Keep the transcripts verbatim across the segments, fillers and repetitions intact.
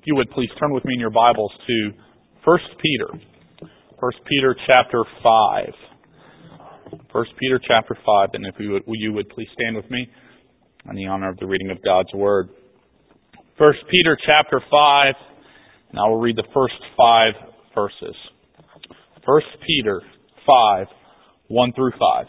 you would please turn with me in your Bibles to First Peter. First Peter chapter five. First Peter chapter five, and if you would, you would please stand with me in the honor of the reading of God's Word. First Peter chapter five, and I will read the first five verses. First Peter five, one through five.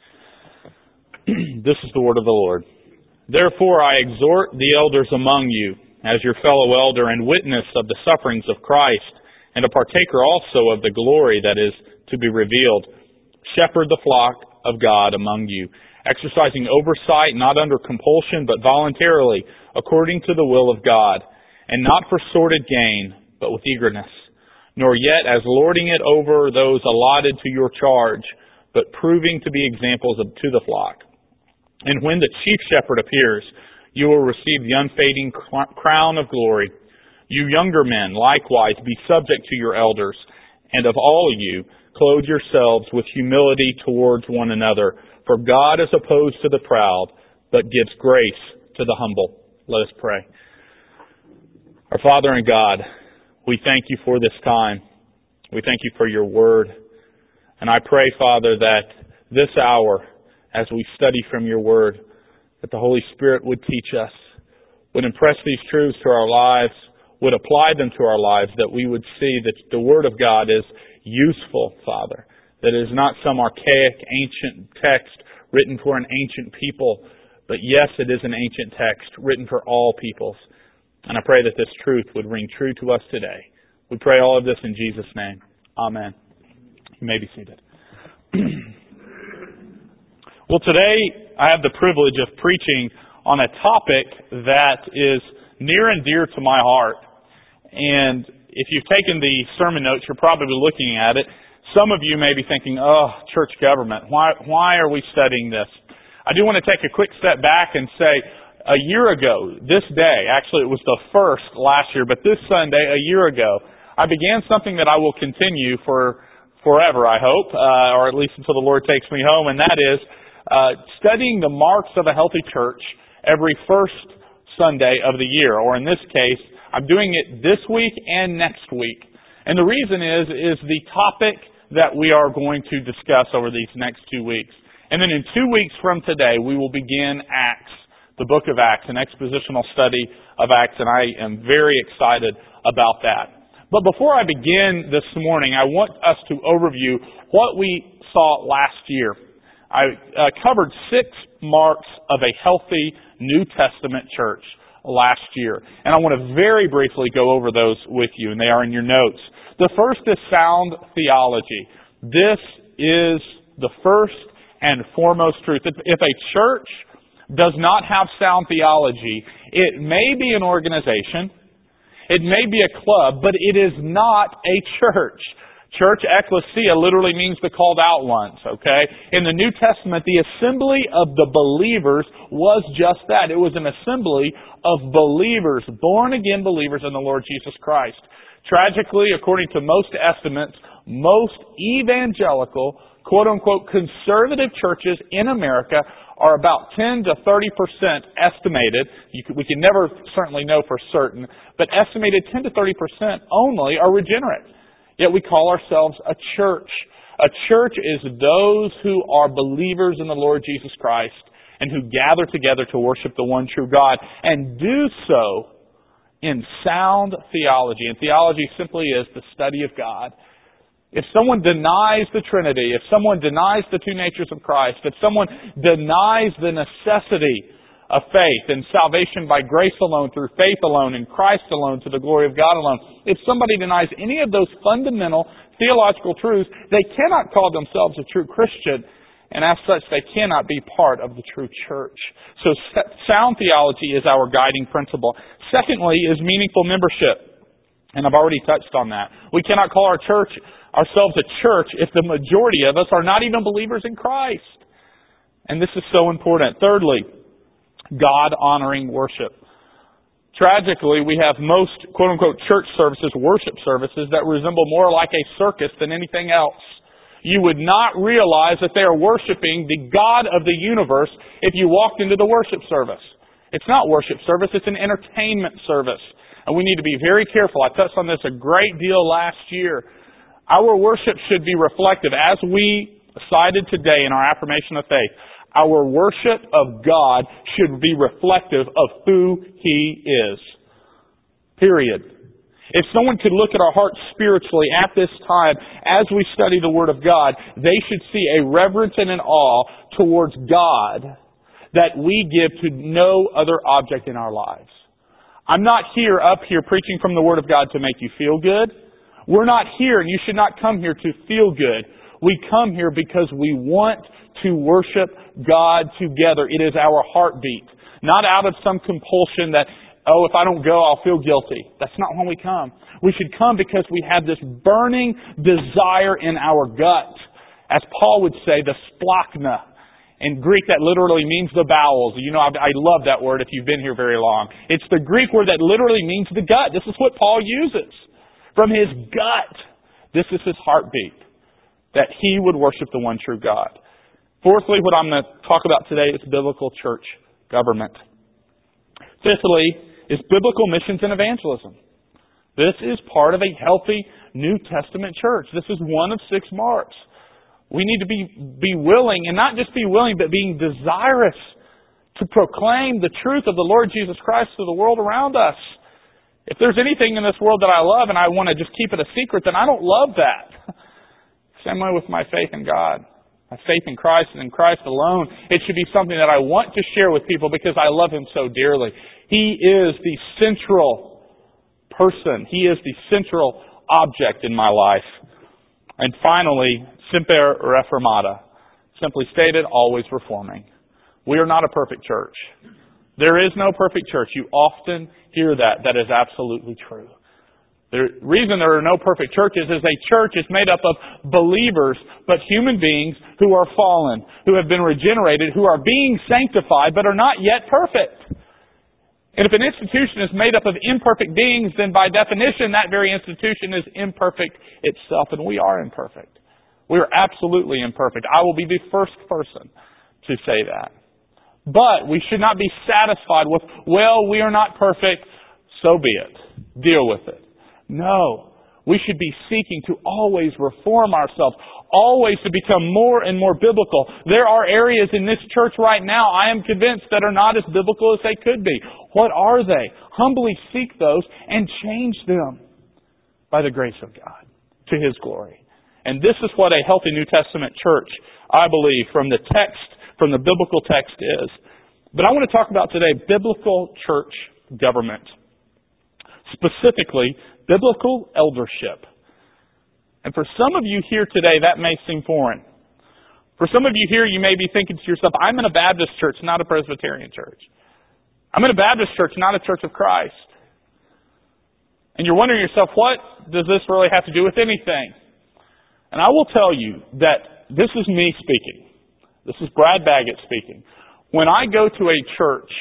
This is the word of the Lord. Therefore I exhort the elders among you, as your fellow elder and witness of the sufferings of Christ, and a partaker also of the glory that is to be revealed. Shepherd the flock of God among you, exercising oversight not under compulsion, but voluntarily, according to the will of God, and not for sordid gain, but with eagerness, nor yet as lording it over those allotted to your charge, but proving to be examples of, to the flock. And when the chief shepherd appears, you will receive the unfading crown of glory. You younger men, likewise, be subject to your elders, and of all you, clothe yourselves with humility towards one another. For God is opposed to the proud, but gives grace to the humble. Let us pray. Our Father and God, we thank you for this time. We thank you for your word. And I pray, Father, that this hour, as we study from your word, that the Holy Spirit would teach us, would impress these truths to our lives, would apply them to our lives, that we would see that the Word of God is useful, Father, that it is not some archaic, ancient text written for an ancient people, but yes, it is an ancient text written for all peoples. And I pray that this truth would ring true to us today. We pray all of this in Jesus' name. Amen. You may be seated. Well, today I have the privilege of preaching on a topic that is near and dear to my heart. And if you've taken the sermon notes, you're probably looking at it. Some of you may be thinking, oh, church government, why, why are we studying this? I do want to take a quick step back and say, a year ago, this day, actually it was the first last year, but this Sunday, a year ago, I began something that I will continue for forever, I hope, uh, or at least until the Lord takes me home, and that is uh, studying the marks of a healthy church every first Sunday of the year, or in this case, I'm doing it this week and next week. And the reason is, is the topic that we are going to discuss over these next two weeks. And then in two weeks from today, we will begin Acts, the book of Acts, an expositional study of Acts, and I am very excited about that. But before I begin this morning, I want us to overview what we saw last year. I uh, covered six marks of a healthy New Testament church last year. And I want to very briefly go over those with you, and they are in your notes. The first is sound theology. This is the first and foremost truth. If, if a church does not have sound theology, it may be an organization, it may be a club, but it is not a church. Church, ecclesia, literally means the called out ones, okay? In the New Testament, the assembly of the believers was just that. It was an assembly of believers, born-again believers in the Lord Jesus Christ. Tragically, according to most estimates, most evangelical, quote-unquote, conservative churches in America are about ten to thirty percent estimated. You can, we can never certainly know for certain, but estimated ten to thirty percent only are regenerate. Yet we call ourselves a church. A church is those who are believers in the Lord Jesus Christ and who gather together to worship the one true God and do so in sound theology. And theology simply is the study of God. If someone denies the Trinity, if someone denies the two natures of Christ, if someone denies the necessity of faith and salvation by grace alone, through faith alone, in Christ alone, to the glory of God alone, if somebody denies any of those fundamental theological truths, they cannot call themselves a true Christian, and as such, they cannot be part of the true church. So sound theology is our guiding principle. Secondly is meaningful membership, and I've already touched on that. We cannot call our church ourselves a church if the majority of us are not even believers in Christ. And this is so important. Thirdly, God-honoring worship. Tragically, we have most, quote-unquote, church services, worship services, that resemble more like a circus than anything else. You would not realize that they are worshiping the God of the universe if you walked into the worship service. It's not worship service, it's an entertainment service. And we need to be very careful. I touched on this a great deal last year. Our worship should be reflective. As we cited today in our affirmation of faith, our worship of God should be reflective of who He is. Period. If someone could look at our hearts spiritually at this time as we study the Word of God, they should see a reverence and an awe towards God that we give to no other object in our lives. I'm not here up here preaching from the Word of God to make you feel good. We're not here, and you should not come here to feel good. We come here because we want to worship God together. It is our heartbeat. Not out of some compulsion that, oh, if I don't go, I'll feel guilty. That's not when we come. We should come because we have this burning desire in our gut. As Paul would say, the splachna. In Greek, that literally means the bowels. You know, I, I love that word if you've been here very long. It's the Greek word that literally means the gut. This is what Paul uses. From his gut, this is his heartbeat. That he would worship the one true God. Fourthly, what I'm going to talk about today is biblical church government. Fifthly, is biblical missions and evangelism. This is part of a healthy New Testament church. This is one of six marks. We need to be, be willing, and not just be willing, but being desirous to proclaim the truth of the Lord Jesus Christ to the world around us. If there's anything in this world that I love and I want to just keep it a secret, then I don't love that. Same way with my faith in God. My faith in Christ and in Christ alone. It should be something that I want to share with people because I love Him so dearly. He is the central person. He is the central object in my life. And finally, semper reformata. Simply stated, always reforming. We are not a perfect church. There is no perfect church. You often hear that. That is absolutely true. The reason there are no perfect churches is a church is made up of believers, but human beings who are fallen, who have been regenerated, who are being sanctified, but are not yet perfect. And if an institution is made up of imperfect beings, then by definition, that very institution is imperfect itself, and we are imperfect. We are absolutely imperfect. I will be the first person to say that. But we should not be satisfied with, well, we are not perfect, so be it. Deal with it. No. We should be seeking to always reform ourselves, always to become more and more biblical. There are areas in this church right now, I am convinced, that are not as biblical as they could be. What are they? Humbly seek those and change them by the grace of God to His glory. And this is what a healthy New Testament church, I believe, from the text, from the biblical text is. But I want to talk about today biblical church government. Specifically, biblical eldership. And for some of you here today, that may seem foreign. For some of you here, you may be thinking to yourself, I'm in a Baptist church, not a Presbyterian church. I'm in a Baptist church, not a Church of Christ. And you're wondering to yourself, what does this really have to do with anything? And I will tell you that this is me speaking. This is Brad Baggett speaking. When I go to a church,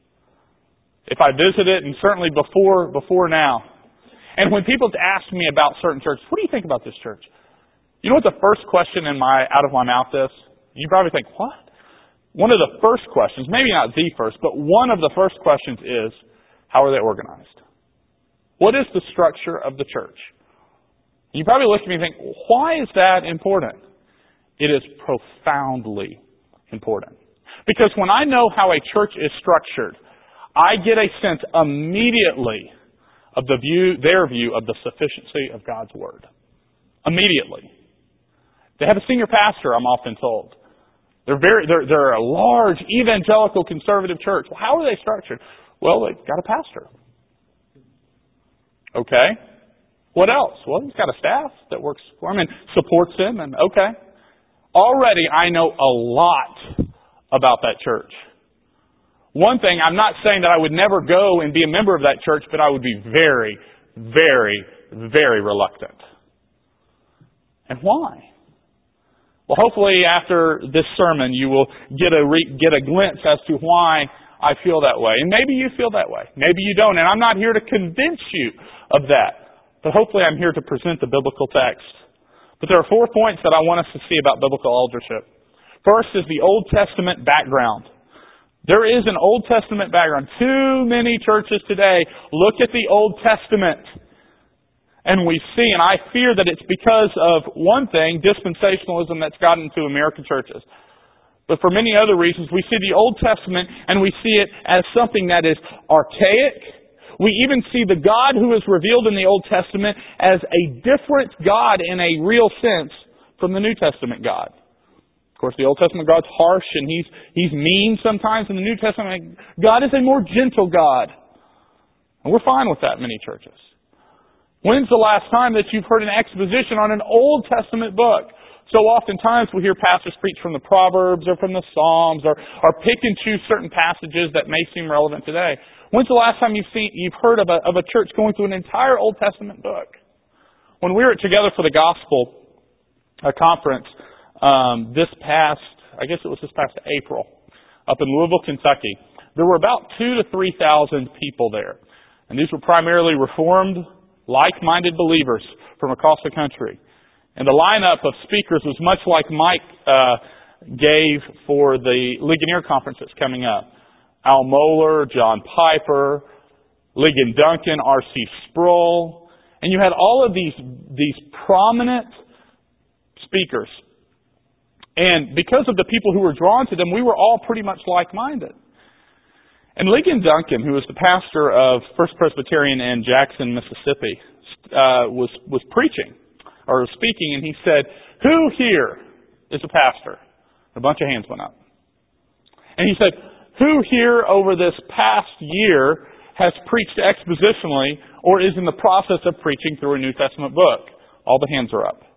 if I visit it, and certainly before before now, and when people ask me about certain churches, what do you think about this church? You know what the first question in my out of my mouth is? You probably think, what? One of the first questions, maybe not the first, but one of the first questions is, how are they organized? What is the structure of the church? You probably look at me and think, why is that important? It is profoundly important. Because when I know how a church is structured, I get a sense immediately of the view, their view of the sufficiency of God's Word. Immediately. They have a senior pastor, I'm often told. They're very, they're, they're a large evangelical conservative church. Well, how are they structured? Well, they've got a pastor. Okay. What else? Well, he's got a staff that works for him and supports him, and okay. Already I know a lot about that church. One thing, I'm not saying that I would never go and be a member of that church, but I would be very, very, very reluctant. And why? Well, hopefully after this sermon you will get a re- get a glimpse as to why I feel that way. And maybe you feel that way. Maybe you don't. And I'm not here to convince you of that. But hopefully I'm here to present the biblical text. But there are four points that I want us to see about biblical eldership. First is the Old Testament background. There is an Old Testament background. Too many churches today look at the Old Testament and we see, and I fear that it's because of one thing, dispensationalism that's gotten into American churches. But for many other reasons, we see the Old Testament and we see it as something that is archaic. We even see the God who is revealed in the Old Testament as a different God in a real sense from the New Testament God. Of course, the Old Testament God's harsh and He's He's mean sometimes. In the New Testament, God is a more gentle God. And we're fine with that in many churches. When's the last time that you've heard an exposition on an Old Testament book? So oftentimes we hear pastors preach from the Proverbs or from the Psalms or, or pick and choose certain passages that may seem relevant today. When's the last time you've seen, you've heard of a, of a church going through an entire Old Testament book? When we were Together for the Gospel, a conference, um, this past, I guess it was this past April, up in Louisville, Kentucky, there were about two to three thousand people there. And these were primarily Reformed, like-minded believers from across the country. And the lineup of speakers was much like Mike uh, gave for the Ligonier Conference that's coming up. Al Mohler, John Piper, Ligon Duncan, R C Sproul. And you had all of these, these prominent speakers. And because of the people who were drawn to them, we were all pretty much like-minded. And Ligon Duncan, who was the pastor of First Presbyterian in Jackson, Mississippi, uh, was, was preaching, or was speaking, and he said, "Who here is a pastor?" A bunch of hands went up. And he said, "Who here over this past year has preached expositionally or is in the process of preaching through a New Testament book?" All the hands are up.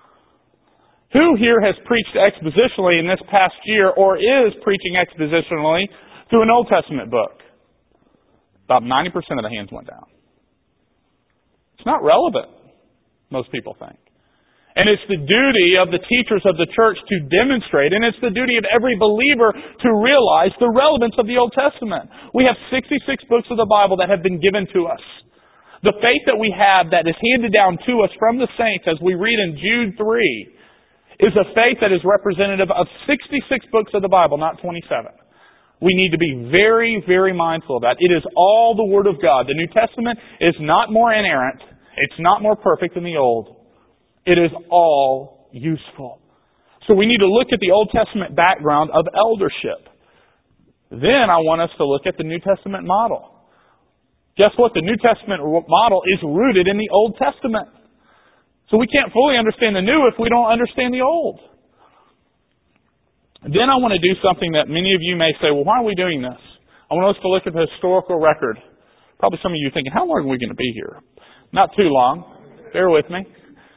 "Who here has preached expositionally in this past year or is preaching expositionally through an Old Testament book?" About ninety percent of the hands went down. It's not relevant, most people think. And it's the duty of the teachers of the church to demonstrate, and it's the duty of every believer to realize the relevance of the Old Testament. We have sixty-six books of the Bible that have been given to us. The faith that we have that is handed down to us from the saints, as we read in Jude three, is a faith that is representative of sixty-six books of the Bible, not twenty-seven. We need to be very, very mindful of that. It is all the Word of God. The New Testament is not more inerrant. It's not more perfect than the Old. It is all useful. So we need to look at the Old Testament background of eldership. Then I want us to look at the New Testament model. Guess what? The New Testament model is rooted in the Old Testament. So we can't fully understand the new if we don't understand the old. Then I want to do something that many of you may say, well, why are we doing this? I want us to look at the historical record. Probably some of you are thinking, how long are we going to be here? Not too long. Bear with me.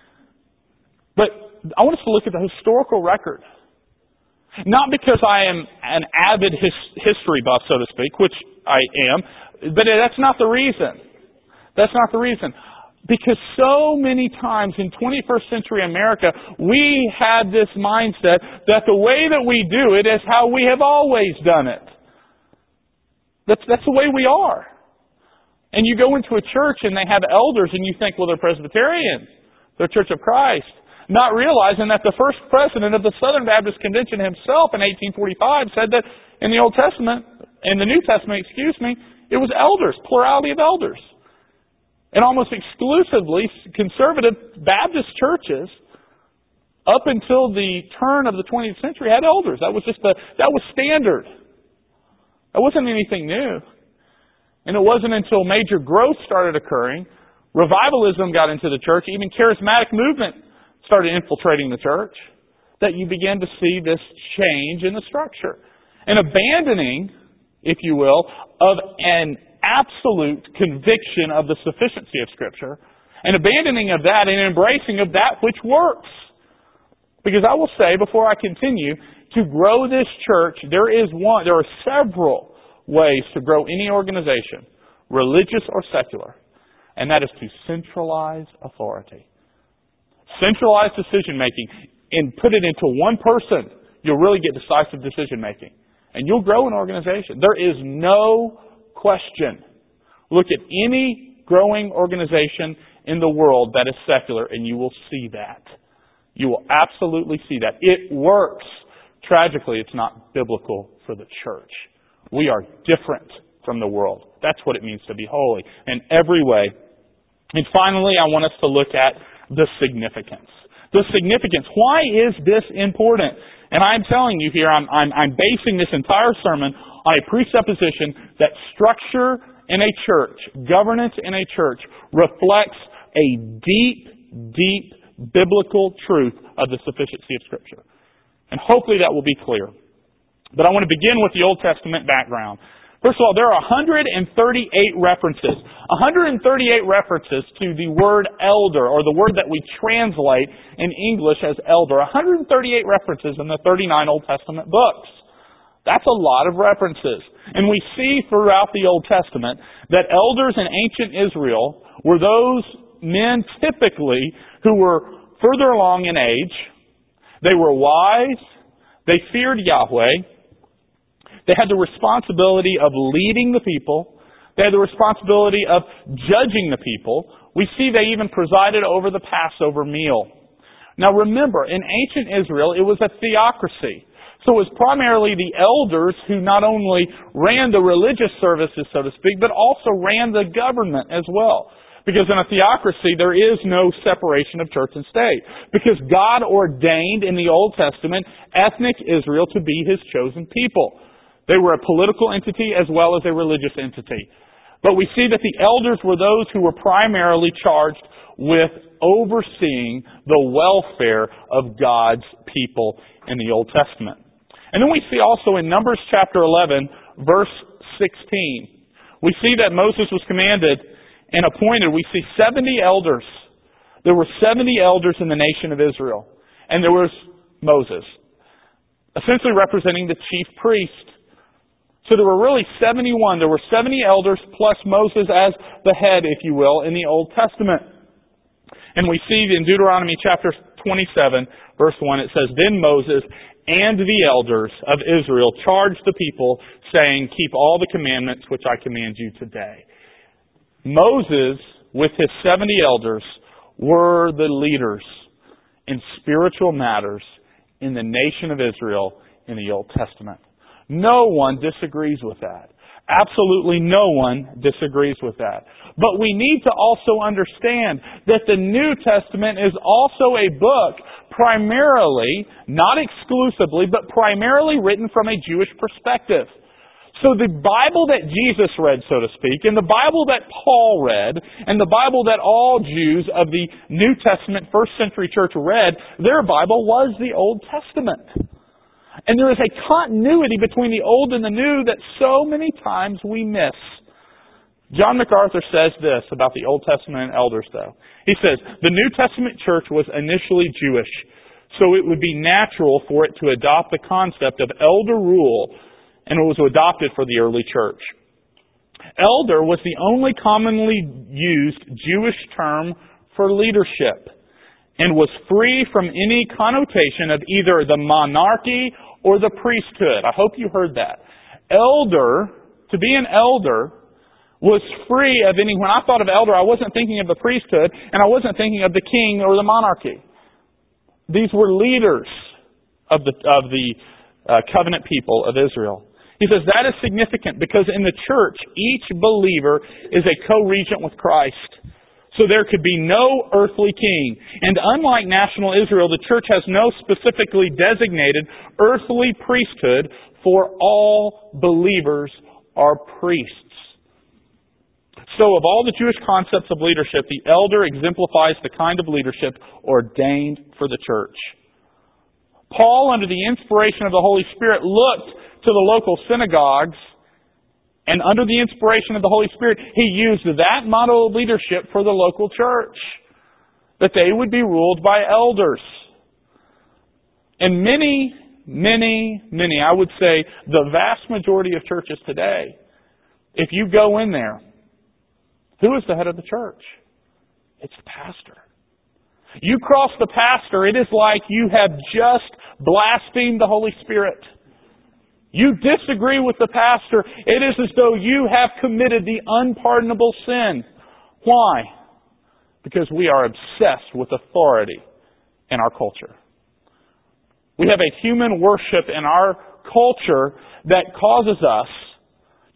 But I want us to look at the historical record. Not because I am an avid his, history buff, so to speak, which I am, but that's not the reason. That's not the reason. Because so many times in twenty-first century America, we had this mindset that the way that we do it is how we have always done it. That's, that's the way we are. And you go into a church and they have elders and you think, well, they're Presbyterian. They're Church of Christ. Not realizing that the first president of the Southern Baptist Convention himself in eighteen forty-five said that in the Old Testament, in the New Testament, excuse me, it was elders, plurality of elders. And almost exclusively conservative Baptist churches, up until the turn of the twentieth century, had elders. That was just the, that was standard. That wasn't anything new. And it wasn't until major growth started occurring, revivalism got into the church, even charismatic movement started infiltrating the church, that you began to see this change in the structure. An abandoning, if you will, of an absolute conviction of the sufficiency of Scripture, an abandoning of that and embracing of that which works. Because I will say, before I continue, to grow this church, there is one, there are several ways to grow any organization, religious or secular, and that is to centralize authority. Centralize decision making and put it into one person. You'll really get decisive decision making. And you'll grow an organization. There is no question. Look at any growing organization in the world that is secular and you will see that. You will absolutely see that. It works. Tragically, it's not biblical for the church. We are different from the world. That's what it means to be holy in every way. And finally, I want us to look at the significance. The significance. Why is this important? And I'm telling you here, I'm, I'm, I'm basing this entire sermon on a presupposition that structure in a church, governance in a church, reflects a deep, deep biblical truth of the sufficiency of Scripture. And hopefully that will be clear. But I want to begin with the Old Testament background. First of all, there are one hundred thirty-eight references. one hundred thirty-eight references to the word elder, or the word that we translate in English as elder. one hundred thirty-eight references in the thirty-nine Old Testament books. That's a lot of references. And we see throughout the Old Testament that elders in ancient Israel were those men typically who were further along in age. They were wise. They feared Yahweh. They had the responsibility of leading the people. They had the responsibility of judging the people. We see they even presided over the Passover meal. Now remember, in ancient Israel, it was a theocracy. So it was primarily the elders who not only ran the religious services, so to speak, but also ran the government as well. Because in a theocracy, there is no separation of church and state. Because God ordained in the Old Testament ethnic Israel to be His chosen people. They were a political entity as well as a religious entity. But we see that the elders were those who were primarily charged with overseeing the welfare of God's people in the Old Testament. And then we see also in Numbers chapter eleven, verse sixteen, we see that Moses was commanded and appointed. We see seventy elders. There were seventy elders in the nation of Israel. And there was Moses, essentially representing the chief priest. So there were really seventy-one. There were seventy elders plus Moses as the head, if you will, in the Old Testament. And we see in Deuteronomy chapter twenty-seven, verse one, it says, "Then Moses and the elders of Israel charged the people, saying, 'Keep all the commandments which I command you today.'" Moses, with his seventy elders, were the leaders in spiritual matters in the nation of Israel in the Old Testament. No one disagrees with that. Absolutely no one disagrees with that. But we need to also understand that the New Testament is also a book primarily, not exclusively, but primarily written from a Jewish perspective. So the Bible that Jesus read, so to speak, and the Bible that Paul read, and the Bible that all Jews of the New Testament first century church read, their Bible was the Old Testament. And there is a continuity between the Old and the New that so many times we miss. John MacArthur says this about the Old Testament and elders, though. He says, "The New Testament church was initially Jewish, so it would be natural for it to adopt the concept of elder rule, and it was adopted for the early church. Elder was the only commonly used Jewish term for leadership, and was free from any connotation of either the monarchy or the priesthood." I hope you heard that. Elder, to be an elder, was free of any... When I thought of elder, I wasn't thinking of the priesthood, and I wasn't thinking of the king or the monarchy. These were leaders of the, of the uh, covenant people of Israel. He says that is significant because in the church, each believer is a co-regent with Christ. So there could be no earthly king. And unlike national Israel, the church has no specifically designated earthly priesthood, for all believers are priests. So of all the Jewish concepts of leadership, the elder exemplifies the kind of leadership ordained for the church. Paul, under the inspiration of the Holy Spirit, looked to the local synagogues, and under the inspiration of the Holy Spirit, he used that model of leadership for the local church, that they would be ruled by elders. And many, many, many, I would say the vast majority of churches today, if you go in there, who is the head of the church? It's the pastor. You cross the pastor, it is like you have just blasphemed the Holy Spirit. You disagree with the pastor, it is as though you have committed the unpardonable sin. Why? Because we are obsessed with authority in our culture. We have a human worship in our culture that causes us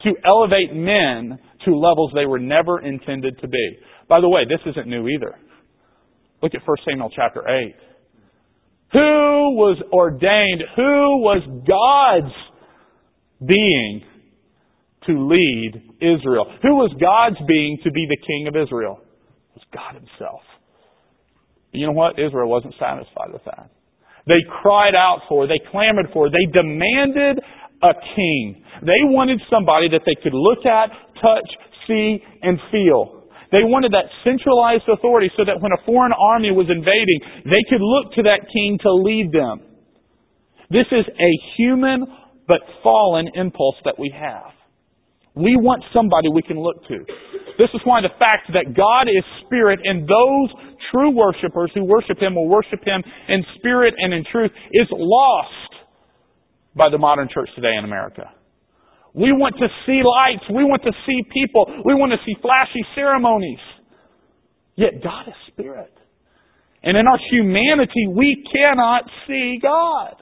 to elevate men to levels they were never intended to be. By the way, this isn't new either. Look at First Samuel chapter eight. Who was ordained, who was God's being to lead Israel? Who was God's being to be the king of Israel? It was God Himself. You know what? Israel wasn't satisfied with that. They cried out for, they clamored for, they demanded a king. They wanted somebody that they could look at, touch, see, and feel. They wanted that centralized authority so that when a foreign army was invading, they could look to that king to lead them. This is a human but fallen impulse that we have. We want somebody we can look to. This is why the fact that God is Spirit and those true worshipers who worship Him will worship Him in spirit and in truth is lost by the modern church today in America. We want to see lights. We want to see people. We want to see flashy ceremonies. Yet God is Spirit. And in our humanity, we cannot see God.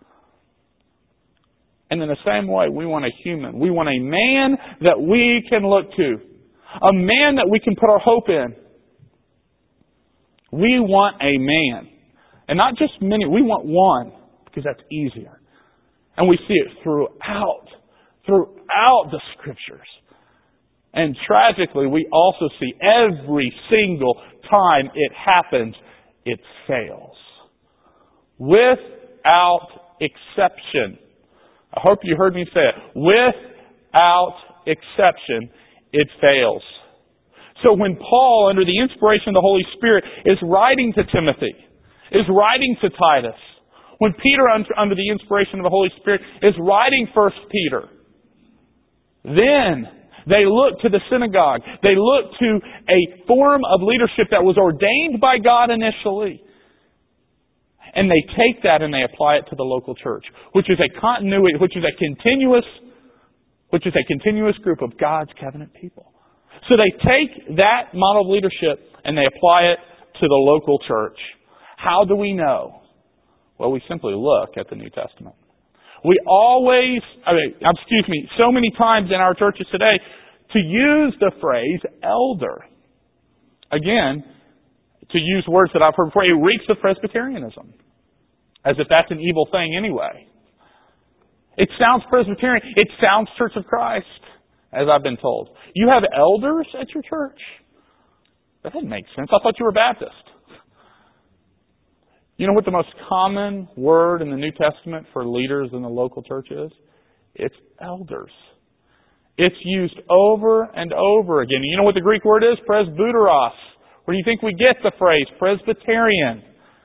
And in the same way, we want a human. We want a man that we can look to. A man that we can put our hope in. We want a man. And not just many. We want one. Because that's easier. And we see it throughout. Throughout the Scriptures. And tragically, we also see every single time it happens, it fails. Without exception. I hope you heard me say it. Without exception, it fails. So when Paul, under the inspiration of the Holy Spirit, is writing to Timothy, is writing to Titus, when Peter, under the inspiration of the Holy Spirit, is writing First Peter, then they look to the synagogue. They look to a form of leadership that was ordained by God initially. And they take that and they apply it to the local church, which is a continuity, which is a continuous, which is a continuous group of God's covenant people. So they take that model of leadership and they apply it to the local church. How do we know? Well, we simply look at the New Testament. We always, I mean, excuse me, so many times in our churches today, to use the phrase elder. Again, to use words that I've heard before, it reeks of Presbyterianism. As if that's an evil thing anyway. It sounds Presbyterian. It sounds Church of Christ, as I've been told. You have elders at your church? That doesn't make sense. I thought you were Baptist. You know what the most common word in the New Testament for leaders in the local church is? It's elders. It's used over and over again. You know what the Greek word is? Presbyteros. Where do you think we get the phrase Presbyterian?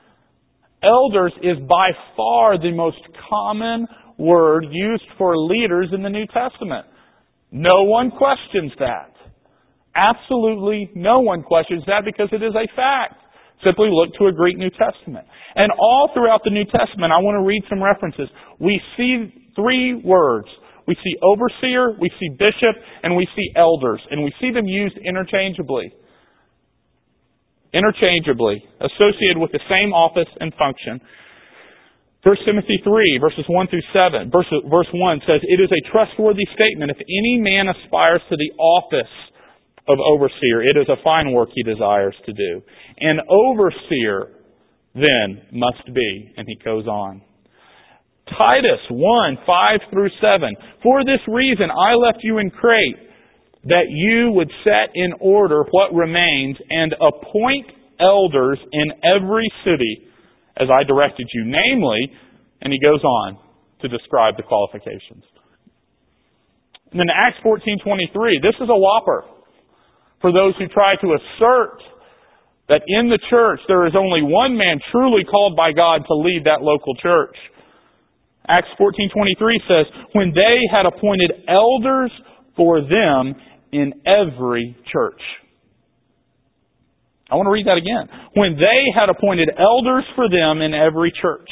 Elders is by far the most common word used for leaders in the New Testament. No one questions that. Absolutely no one questions that because it is a fact. Simply look to a Greek New Testament. And all throughout the New Testament, I want to read some references. We see three words. We see overseer, we see bishop, and we see elders. And we see them used interchangeably. Interchangeably, associated with the same office and function. First Timothy three, verses one through seven. Verse, verse one says, "It is a trustworthy statement. If any man aspires to the office of overseer, it is a fine work he desires to do. An overseer then must be," and he goes on. Titus one, five through seven. "For this reason I left you in Crete, that you would set in order what remains and appoint elders in every city, as I directed you. Namely," and he goes on to describe the qualifications. And then Acts fourteen twenty-three, this is a whopper for those who try to assert that in the church there is only one man truly called by God to lead that local church. Acts fourteen twenty-three says, "When they had appointed elders for them in every church." I want to read that again. "When they had appointed elders for them in every church."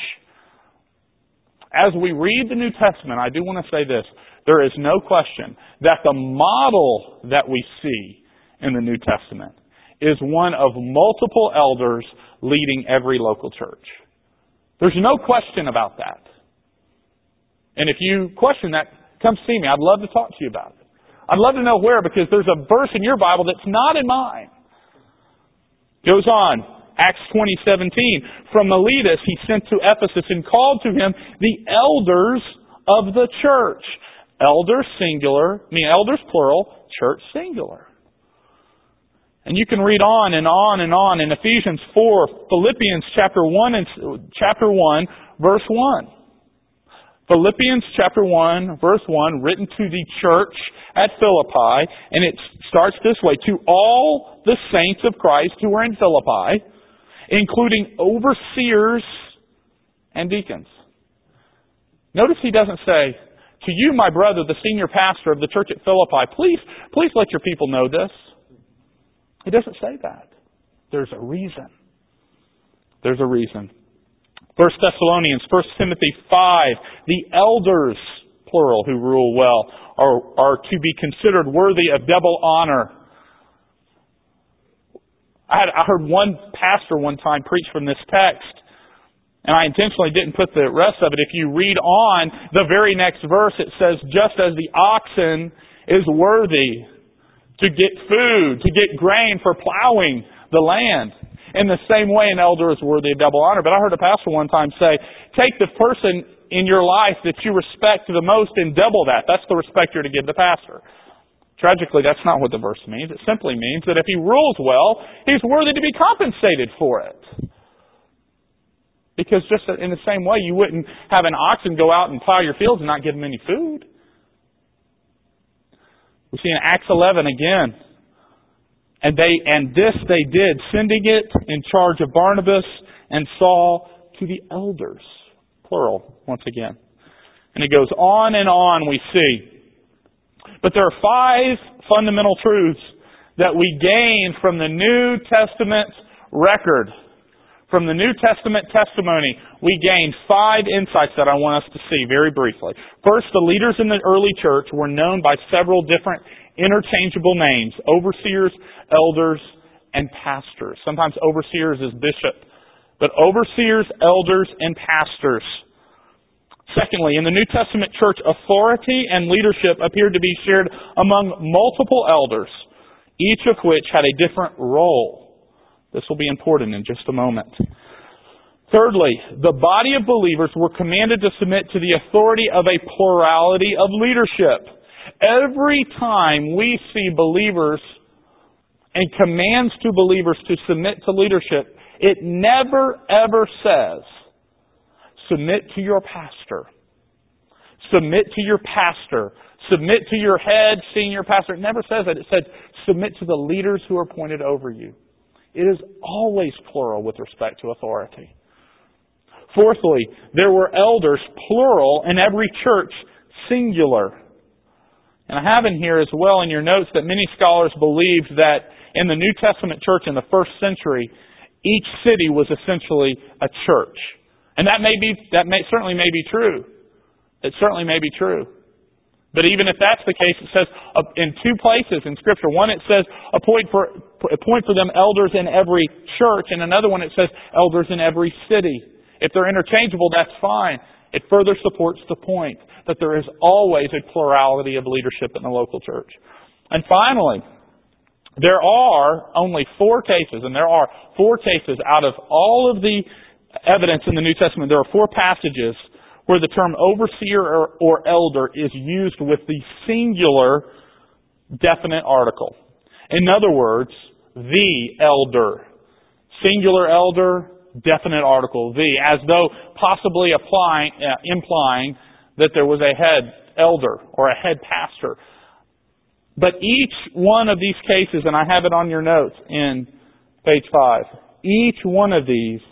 As we read the New Testament, I do want to say this. There is no question that the model that we see in the New Testament is one of multiple elders leading every local church. There's no question about that. And if you question that, come see me. I'd love to talk to you about it. I'd love to know where, because there's a verse in your Bible that's not in mine. Goes on, Acts twenty seventeen. From Miletus he sent to Ephesus and called to him the elders of the church. Elders singular, I mean elders plural, church singular. And you can read on and on and on in Ephesians four, Philippians chapter one and chapter one, verse one. Philippians chapter one, verse one, written to the church at Philippi, and it starts this way: to all the saints of Christ who are in Philippi, including overseers and deacons. Notice he doesn't say, to you, my brother, the senior pastor of the church at Philippi, please, please let your people know this. He doesn't say that. There's a reason. There's a reason. First Thessalonians, First Timothy five, the elders, plural, who rule well, are, are to be considered worthy of double honor. I, had, I heard one pastor one time preach from this text, and I intentionally didn't put the rest of it. If you read on, the very next verse, it says, just as the oxen is worthy to get food, to get grain for plowing the land, in the same way an elder is worthy of double honor. But I heard a pastor one time say, take the person in your life that you respect the most and double that. That's the respect you're to give the pastor. Tragically, that's not what the verse means. It simply means that if he rules well, he's worthy to be compensated for it. Because just in the same way, you wouldn't have an oxen go out and plow your fields and not give him any food. We see in Acts eleven again. And they and this they did, sending it in charge of Barnabas and Saul to the elders. Plural, once again. And it goes on and on, we see. But there are five fundamental truths that we gain from the New Testament record. From the New Testament testimony, we gained five insights that I want us to see very briefly. First, the leaders in the early church were known by several different interchangeable names: overseers, elders, and pastors. Sometimes overseers is bishop, but overseers, elders, and pastors. Secondly, in the New Testament church, authority and leadership appeared to be shared among multiple elders, each of which had a different role. This will be important in just a moment. Thirdly, the body of believers were commanded to submit to the authority of a plurality of leadership. Every time we see believers and commands to believers to submit to leadership, it never ever says, submit to your pastor. Submit to your pastor. Submit to your head, senior pastor. It never says that. It says, submit to the leaders who are appointed over you. It is always plural with respect to authority. Fourthly, there were elders, plural, in every church, singular. And I have in here as well in your notes that many scholars believed that in the New Testament church in the first century, each city was essentially a church. And that may be, that may, certainly may be true. It certainly may be true. But even if that's the case, it says uh, in two places in Scripture. One, it says appoint for appoint for them elders in every church, and another one it says elders in every city. If they're interchangeable, that's fine. It further supports the point that there is always a plurality of leadership in the local church. And finally, there are only four cases, and there are four cases out of all of the evidence in the New Testament. There are four passages where the term overseer or, or elder is used with the singular definite article. In other words, the elder. Singular elder, definite article, the, as though possibly applying, uh, implying that there was a head elder or a head pastor. But each one of these cases, and I have it on your notes in page five, each one of these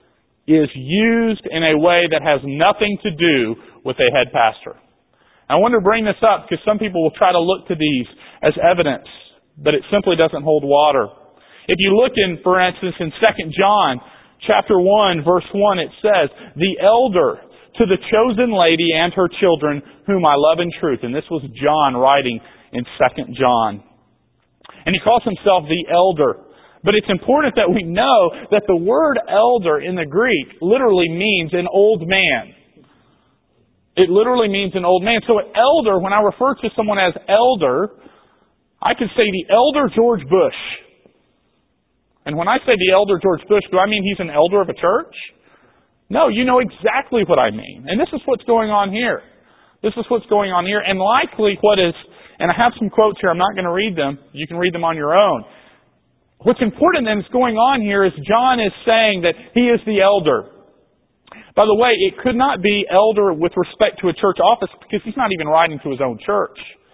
is used in a way that has nothing to do with a head pastor. I want to bring this up because some people will try to look to these as evidence, but it simply doesn't hold water. If you look in, for instance, in Second John chapter one, verse one, it says, the elder to the chosen lady and her children, whom I love in truth. And this was John writing in Second John. And he calls himself the elder. But it's important that we know that the word elder in the Greek literally means an old man. It literally means an old man. So an elder, when I refer to someone as elder, I could say the elder George Bush. And when I say the elder George Bush, do I mean he's an elder of a church? No, you know exactly what I mean. And this is what's going on here. This is what's going on here. And likely what is, and I have some quotes here, I'm not going to read them. You can read them on your own. What's important then is going on here is John is saying that he is the elder. By the way, it could not be elder with respect to a church office because he's not even writing to his own church.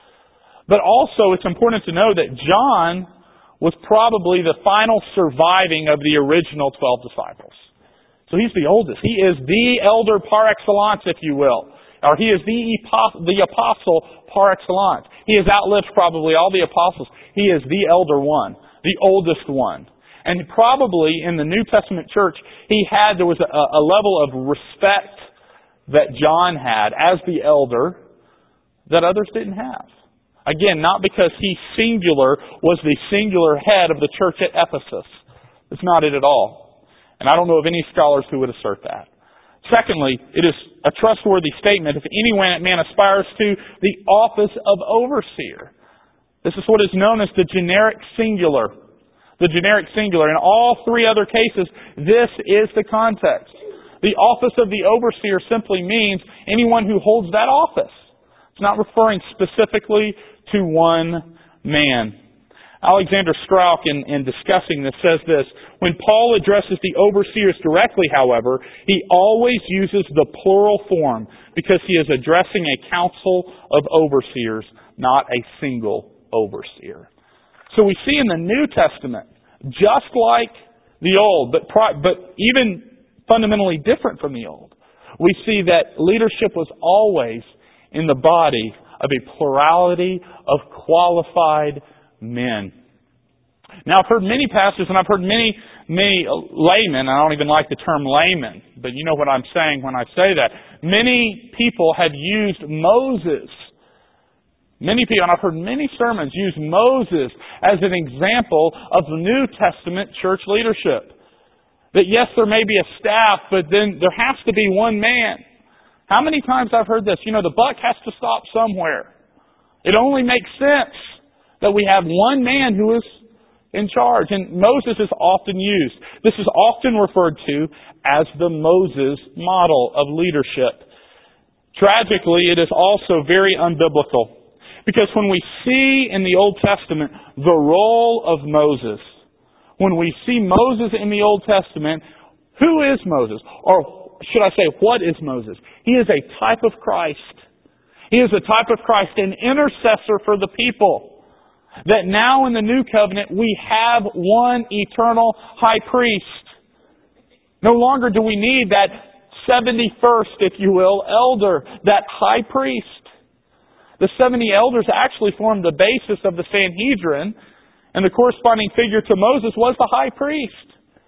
But also it's important to know that John was probably the final surviving of the original twelve disciples. So he's the oldest. He is the elder par excellence, if you will. Or he is the, the apostle par excellence. He has outlived probably all the apostles. He is the elder one, the oldest one. And probably in the New Testament church, he had, there was a, a level of respect that John had as the elder that others didn't have. Again, not because he singular was the singular head of the church at Ephesus. It's not it at all. And I don't know of any scholars who would assert that. Secondly, it is a trustworthy statement if any man aspires to the office of overseer. This is what is known as the generic singular. The generic singular. In all three other cases, this is the context. The office of the overseer simply means anyone who holds that office. It's not referring specifically to one man. Alexander Strauch, in, in discussing this, says this: when Paul addresses the overseers directly, however, he always uses the plural form because he is addressing a council of overseers, not a single overseer. So we see in the New Testament, just like the Old, but pro- but even fundamentally different from the Old, we see that leadership was always in the body of a plurality of qualified men. Now, I've heard many pastors and I've heard many, many laymen, I don't even like the term layman, but you know what I'm saying when I say that. Many people have used Moses. Many people, and I've heard many sermons use Moses as an example of the New Testament church leadership. That yes, there may be a staff, but then there has to be one man. How many times I've heard this? You know, the buck has to stop somewhere. It only makes sense that we have one man who is in charge. And Moses is often used. This is often referred to as the Moses model of leadership. Tragically, it is also very unbiblical. Because when we see in the Old Testament the role of Moses, when we see Moses in the Old Testament, who is Moses? Or should I say, what is Moses? He is a type of Christ. He is a type of Christ, an intercessor for the people. That now in the New Covenant we have one eternal high priest. No longer do we need that seventy-first, if you will, elder, that high priest. The seventy elders actually formed the basis of the Sanhedrin, and the corresponding figure to Moses was the high priest.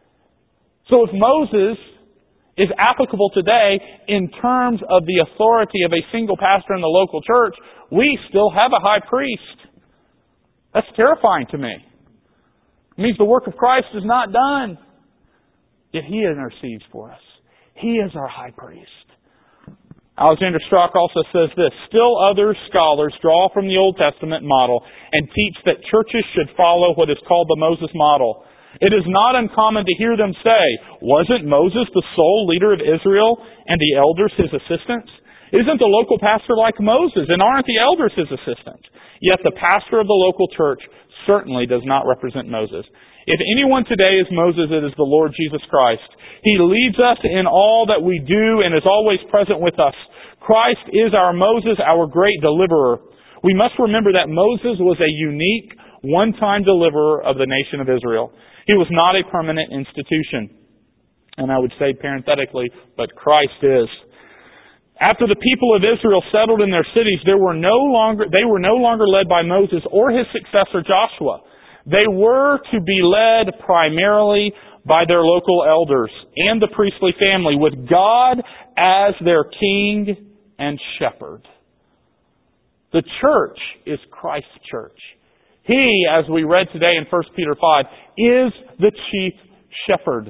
So if Moses is applicable today in terms of the authority of a single pastor in the local church, we still have a high priest. That's terrifying to me. It means the work of Christ is not done. Yet He intercedes for us. He is our high priest. Alexander Strauch also says this: still other scholars draw from the Old Testament model and teach that churches should follow what is called the Moses model. It is not uncommon to hear them say, wasn't Moses the sole leader of Israel and the elders his assistants? Isn't the local pastor like Moses, and aren't the elders his assistants? Yet the pastor of the local church certainly does not represent Moses. If anyone today is Moses, it is the Lord Jesus Christ. He leads us in all that we do and is always present with us. Christ is our Moses, our great deliverer. We must remember that Moses was a unique, one-time deliverer of the nation of Israel. He was not a permanent institution. And I would say parenthetically, but Christ is. After the people of Israel settled in their cities, there were no longer, they were no longer led by Moses or his successor Joshua. They were to be led primarily by their local elders and the priestly family, with God as their king and shepherd. The church is Christ's church. He, as we read today in First Peter five, is the chief shepherd.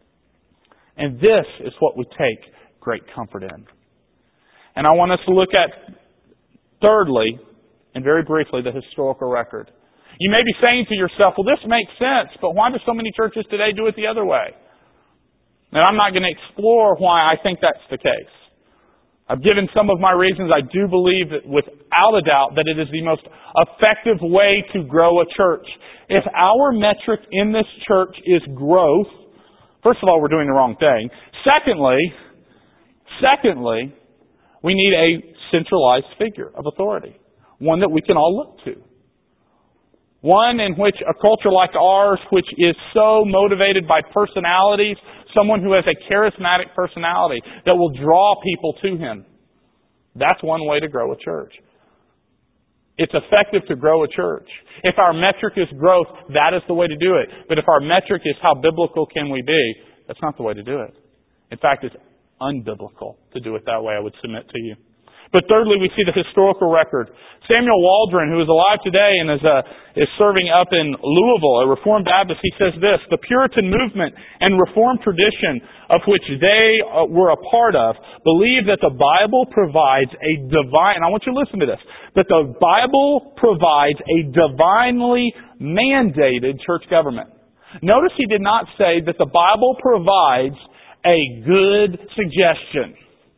And this is what we take great comfort in. And I want us to look at, thirdly, and very briefly, the historical record. You may be saying to yourself, well, this makes sense, but why do so many churches today do it the other way? And I'm not going to explore why I think that's the case. I've given some of my reasons. I do believe that without a doubt that it is the most effective way to grow a church. If our metric in this church is growth, first of all, we're doing the wrong thing. Secondly, secondly, we need a centralized figure of authority. One that we can all look to. One in which a culture like ours, which is so motivated by personalities, someone who has a charismatic personality that will draw people to him. That's one way to grow a church. It's effective to grow a church. If our metric is growth, that is the way to do it. But if our metric is how biblical can we be, that's not the way to do it. In fact, it's unbiblical to do it that way, I would submit to you. But thirdly, we see the historical record. Samuel Waldron, who is alive today and is uh, is serving up in Louisville, a Reformed Baptist, he says this: the Puritan movement and Reformed tradition of which they uh, were a part of believe that the Bible provides a divine, and I want you to listen to this, that the Bible provides a divinely mandated church government. Notice he did not say that the Bible provides a good suggestion.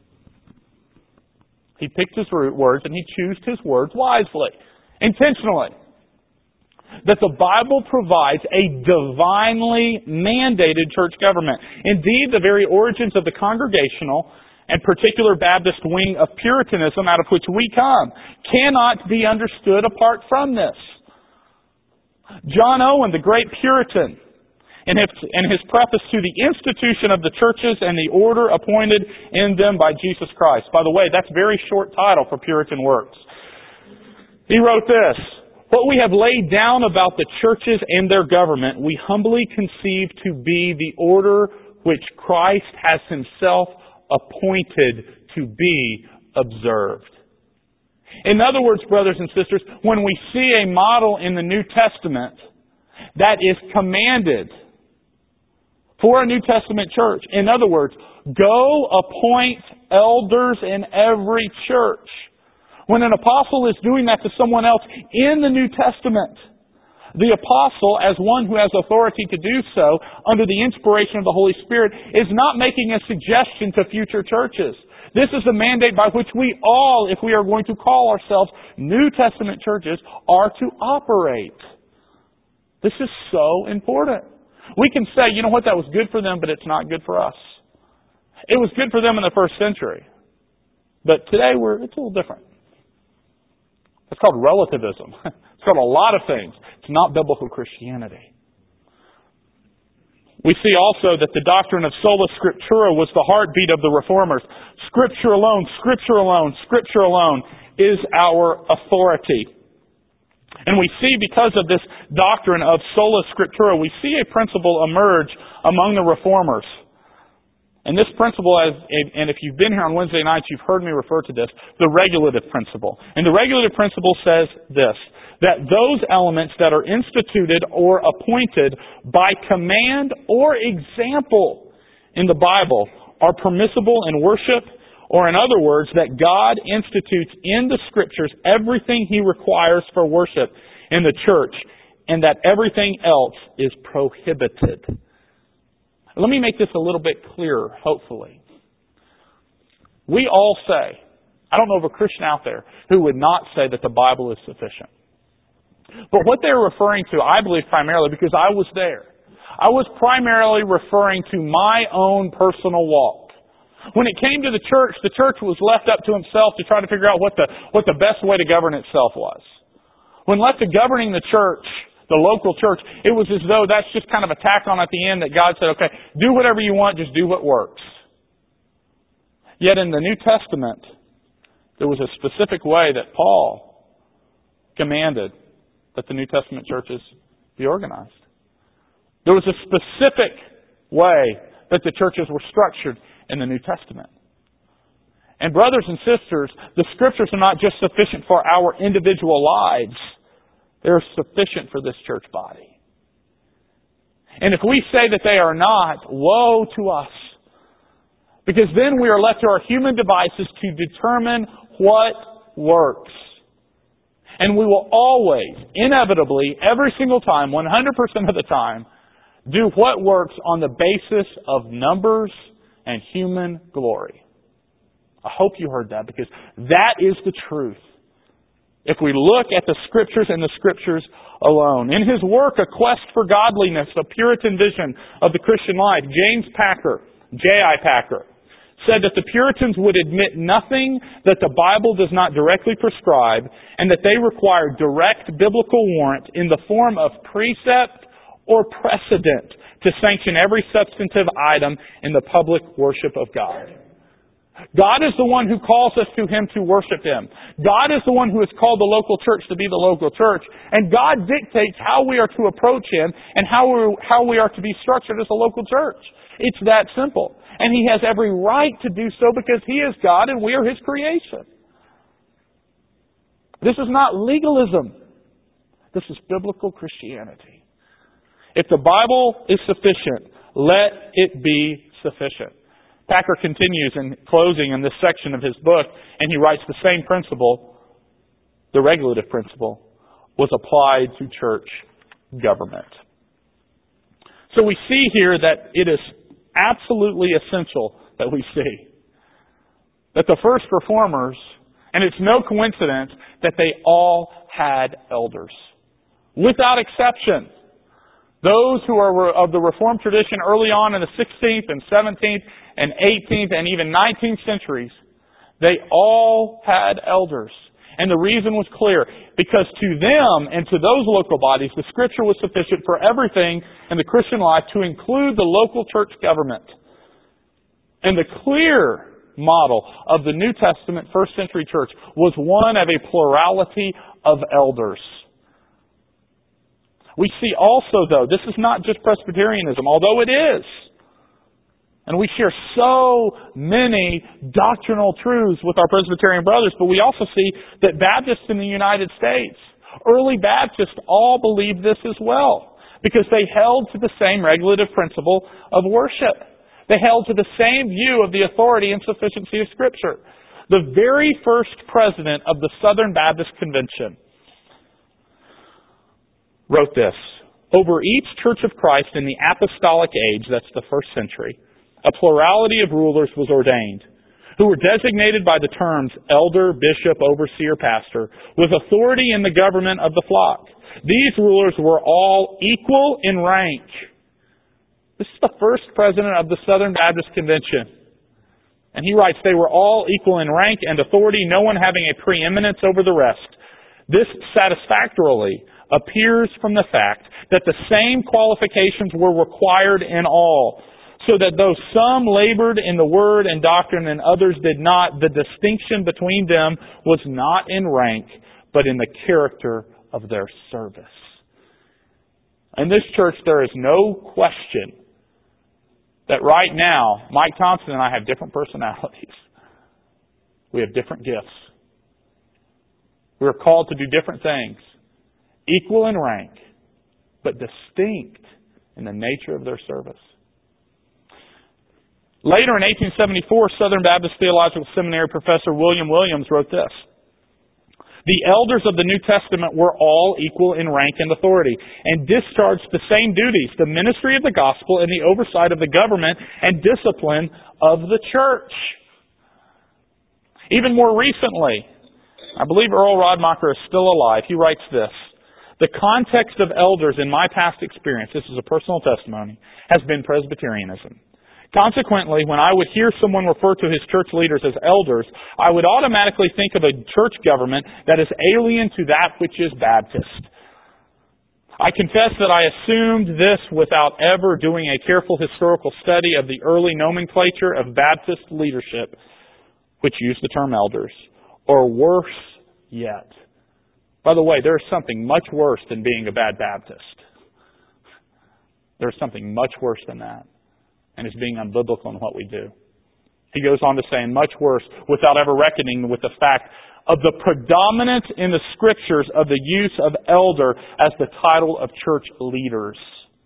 He picked his words and he chose his words wisely, intentionally. That the Bible provides a divinely mandated church government. Indeed, the very origins of the congregational and particular Baptist wing of Puritanism out of which we come cannot be understood apart from this. John Owen, the great Puritan, in his, in his preface to the institution of the churches and the order appointed in them by Jesus Christ. By the way, that's a very short title for Puritan works. He wrote this: what we have laid down about the churches and their government, we humbly conceive to be the order which Christ has himself appointed to be observed. In other words, brothers and sisters, when we see a model in the New Testament that is commanded for a New Testament church. In other words, go appoint elders in every church. When an apostle is doing that to someone else in the New Testament, the apostle, as one who has authority to do so under the inspiration of the Holy Spirit, is not making a suggestion to future churches. This is a mandate by which we all, if we are going to call ourselves New Testament churches, are to operate. This is so important. We can say, you know what, that was good for them, but it's not good for us. It was good for them in the first century. But today, we're it's a little different. It's called relativism. It's called a lot of things. It's not biblical Christianity. We see also that the doctrine of sola scriptura was the heartbeat of the Reformers. Scripture alone, Scripture alone, Scripture alone is our authority. And we see, because of this doctrine of sola scriptura, we see a principle emerge among the Reformers. And this principle, as, and if you've been here on Wednesday nights, you've heard me refer to this, the regulative principle. And the regulative principle says this: that those elements that are instituted or appointed by command or example in the Bible are permissible in worship, or in other words, that God institutes in the Scriptures everything He requires for worship in the church, and that everything else is prohibited. Let me make this a little bit clearer, hopefully. We all say, I don't know of a Christian out there who would not say that the Bible is sufficient. But what they're referring to, I believe primarily, because I was there, I was primarily referring to my own personal walk. When it came to the church, the church was left up to himself to try to figure out what the what the best way to govern itself was. When left to governing the church, the local church, it was as though that's just kind of a tack on at the end that God said, okay, do whatever you want, just do what works. Yet in the New Testament, there was a specific way that Paul commanded that the New Testament churches be organized. There was a specific way that the churches were structured in the New Testament. And brothers and sisters, the Scriptures are not just sufficient for our individual lives. They're sufficient for this church body. And if we say that they are not, woe to us. Because then we are left to our human devices to determine what works. And we will always, inevitably, every single time, one hundred percent of the time, do what works on the basis of numbers and human glory. I hope you heard that, because that is the truth. If we look at the Scriptures and the Scriptures alone. In his work, A Quest for Godliness, a Puritan vision of the Christian life, James Packer, J I Packer, said that the Puritans would admit nothing that the Bible does not directly prescribe, and that they require direct biblical warrant in the form of precept or precedent to sanction every substantive item in the public worship of God. God is the one who calls us to Him to worship Him. God is the one who has called the local church to be the local church. And God dictates how we are to approach Him and how we, how we are to be structured as a local church. It's that simple. And He has every right to do so because He is God and we are His creation. This is not legalism. This is biblical Christianity. If the Bible is sufficient, let it be sufficient. Packer continues in closing in this section of his book, and he writes the same principle, the regulative principle, was applied to church government. So we see here that it is absolutely essential that we see that the first reformers, and it's no coincidence that they all had elders. Without exception. Those who are of the Reformed tradition early on in the sixteenth and seventeenth and eighteenth and even nineteenth centuries, they all had elders. And the reason was clear. Because to them and to those local bodies, the Scripture was sufficient for everything in the Christian life to include the local church government. And the clear model of the New Testament first century church was one of a plurality of elders. We see also, though, this is not just Presbyterianism, although it is. And we share so many doctrinal truths with our Presbyterian brothers, but we also see that Baptists in the United States, early Baptists, all believed this as well, because they held to the same regulative principle of worship. They held to the same view of the authority and sufficiency of Scripture. The very first president of the Southern Baptist Convention wrote this: over each Church of Christ in the apostolic age, that's the first century, a plurality of rulers was ordained, who were designated by the terms elder, bishop, overseer, pastor, with authority in the government of the flock. These rulers were all equal in rank. This is the first president of the Southern Baptist Convention. And he writes, they were all equal in rank and authority, no one having a preeminence over the rest. This satisfactorily appears from the fact that the same qualifications were required in all, so that though some labored in the word and doctrine and others did not, the distinction between them was not in rank, but in the character of their service. In this church, there is no question that right now, Mike Thompson and I have different personalities. We have different gifts. We are called to do different things, equal in rank, but distinct in the nature of their service. Later in eighteen seventy-four, Southern Baptist Theological Seminary professor William Williams wrote this: the elders of the New Testament were all equal in rank and authority and discharged the same duties, the ministry of the gospel and the oversight of the government and discipline of the church. Even more recently, I believe Earl Rodmacher is still alive. He writes this: the context of elders in my past experience, this is a personal testimony, has been Presbyterianism. Consequently, when I would hear someone refer to his church leaders as elders, I would automatically think of a church government that is alien to that which is Baptist. I confess that I assumed this without ever doing a careful historical study of the early nomenclature of Baptist leadership, which used the term elders, or worse yet. By the way, there is something much worse than being a bad Baptist. There is something much worse than that. And it's being unbiblical in what we do. He goes on to say, and much worse, without ever reckoning with the fact of the predominance in the Scriptures of the use of elder as the title of church leaders.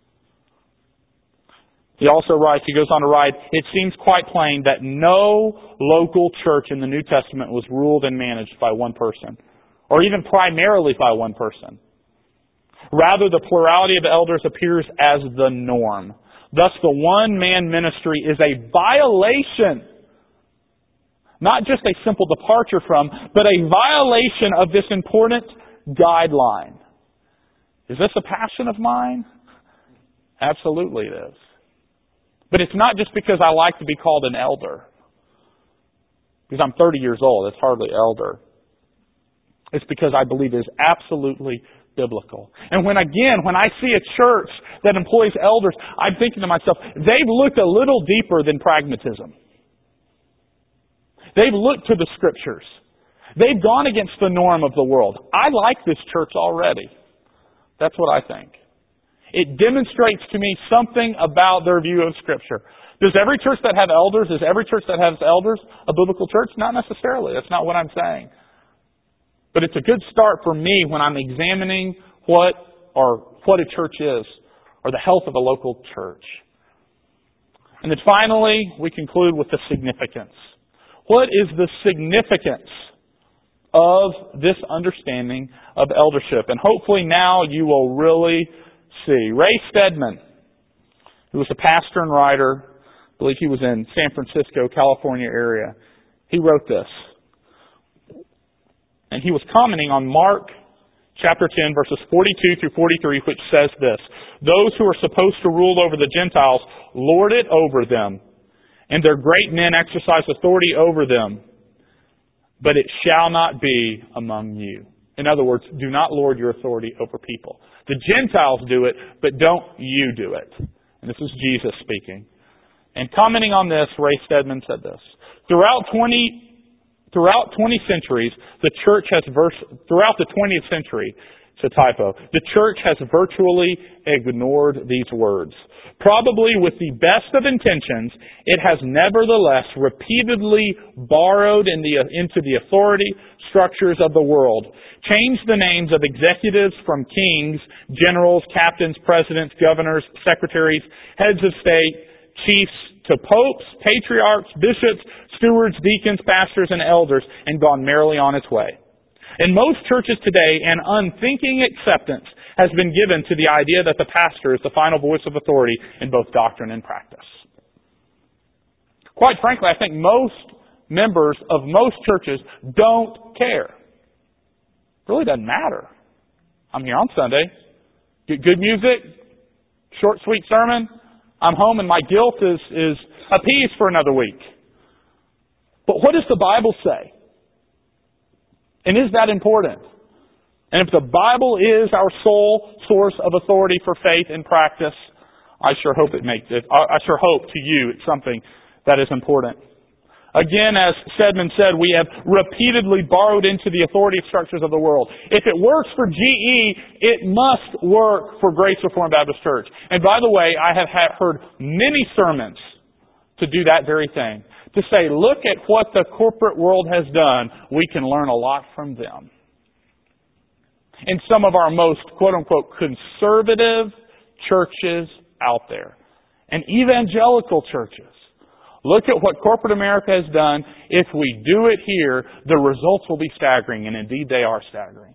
He also writes, he goes on to write, it seems quite plain that no local church in the New Testament was ruled and managed by one person, or even primarily by one person. Rather, the plurality of elders appears as the norm. Thus, the one-man ministry is a violation, not just a simple departure from, but a violation of this important guideline. Is this a passion of mine? Absolutely it is. But it's not just because I like to be called an elder. Because I'm thirty years old, it's hardly elder. It's because I believe it is absolutely biblical. And when again, when I see a church that employs elders, I'm thinking to myself, they've looked a little deeper than pragmatism. They've looked to the Scriptures. They've gone against the norm of the world. I like this church already. That's what I think. It demonstrates to me something about their view of Scripture. Does every church that have elders, is every church that has elders a biblical church? Not necessarily. That's not what I'm saying. But it's a good start for me when I'm examining what or what a church is, or the health of a local church. And then finally, we conclude with the significance. What is the significance of this understanding of eldership? And hopefully now you will really see. Ray Stedman, who was a pastor and writer, I believe he was in San Francisco, California area, he wrote this. And he was commenting on Mark chapter ten, verses forty-two through forty-three, which says this: "Those who are supposed to rule over the Gentiles lord it over them, and their great men exercise authority over them. But it shall not be among you." In other words, do not lord your authority over people. The Gentiles do it, but don't you do it. And this is Jesus speaking. And commenting on this, Ray Stedman said this: Throughout twenty Throughout twenty centuries, the church has vers- throughout the twentieth century, it's a typo, the church has virtually ignored these words. Probably with the best of intentions, it has nevertheless repeatedly borrowed in the, into the authority structures of the world, changed the names of executives from kings, generals, captains, presidents, governors, secretaries, heads of state, chiefs, to popes, patriarchs, bishops, stewards, deacons, pastors, and elders, and gone merrily on its way. In most churches today, an unthinking acceptance has been given to the idea that the pastor is the final voice of authority in both doctrine and practice. Quite frankly, I think most members of most churches don't care. It really doesn't matter. I'm here on Sunday, get good music, short, sweet sermon. I'm home and my guilt is, is appeased for another week. But what does the Bible say? And is that important? And if the Bible is our sole source of authority for faith and practice, I sure hope it makes it. I sure hope to you it's something that is important. Again, as Stedman said, we have repeatedly borrowed into the authority structures of the world. If it works for G E, it must work for Grace Reformed Baptist Church. And by the way, I have heard many sermons to do that very thing. To say, look at what the corporate world has done. We can learn a lot from them. In some of our most, quote-unquote, conservative churches out there, and evangelical churches, look at what corporate America has done. If we do it here, the results will be staggering, and indeed they are staggering.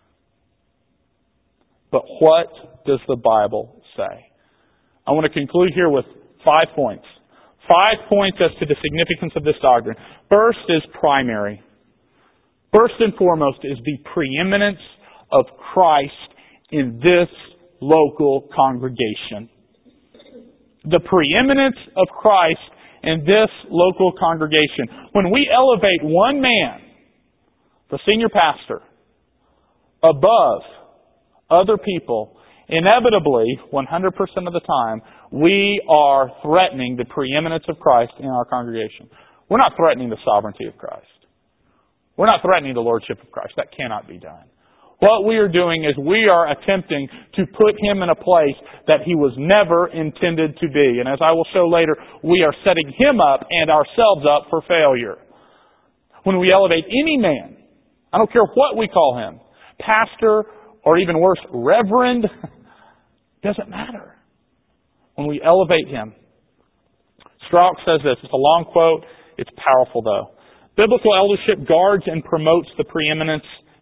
But what does the Bible say? I want to conclude here with five points. Five points as to the significance of this doctrine. First is primary. First and foremost is the preeminence of Christ in this local congregation. The preeminence of Christ in this local congregation. When we elevate one man, the senior pastor, above other people, inevitably, one hundred percent of the time, we are threatening the preeminence of Christ in our congregation. We're not threatening the sovereignty of Christ. We're not threatening the lordship of Christ. That cannot be done. What we are doing is we are attempting to put Him in a place that He was never intended to be. And as I will show later, we are setting Him up and ourselves up for failure. When we elevate any man, I don't care what we call him, pastor, or even worse, reverend, doesn't matter. When we elevate him. Strauch says this. It's a long quote. It's powerful though. Biblical eldership guards and promotes the preeminence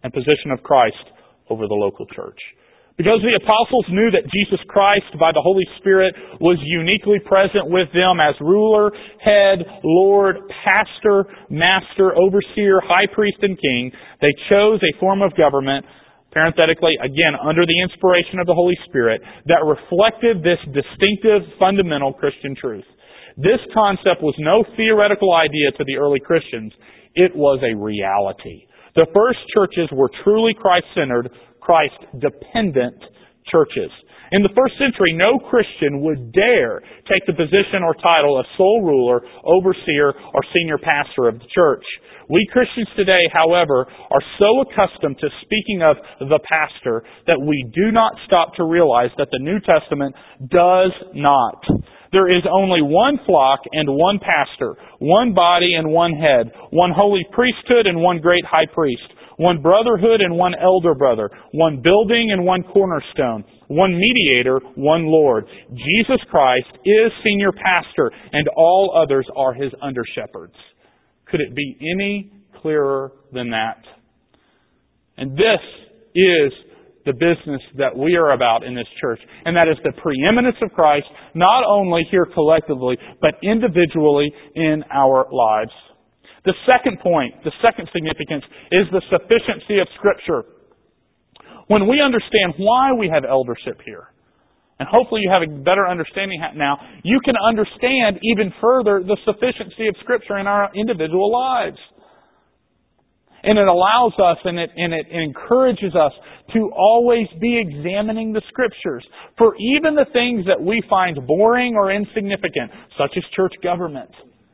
and position of Christ over the local church. Because the apostles knew that Jesus Christ, by the Holy Spirit, was uniquely present with them as ruler, head, Lord, pastor, master, overseer, high priest, and king, they chose a form of government, parenthetically, again, under the inspiration of the Holy Spirit, that reflected this distinctive, fundamental Christian truth. This concept was no theoretical idea to the early Christians. It was a reality. The first churches were truly Christ-centered, Christ-dependent churches. In the first century, no Christian would dare take the position or title of sole ruler, overseer, or senior pastor of the church. We Christians today, however, are so accustomed to speaking of the pastor that we do not stop to realize that the New Testament does not. There is only one flock and one pastor, one body and one head, one holy priesthood and one great high priest, one brotherhood and one elder brother, one building and one cornerstone, one mediator, one Lord. Jesus Christ is senior pastor, and all others are His under-shepherds. Could it be any clearer than that? And this is the business that we are about in this church, and that is the preeminence of Christ, not only here collectively, but individually in our lives. The second point, the second significance, is the sufficiency of Scripture. When we understand why we have eldership here, and hopefully you have a better understanding now, you can understand even further the sufficiency of Scripture in our individual lives. And it allows us and it, and it encourages us to always be examining the Scriptures for even the things that we find boring or insignificant, such as church government.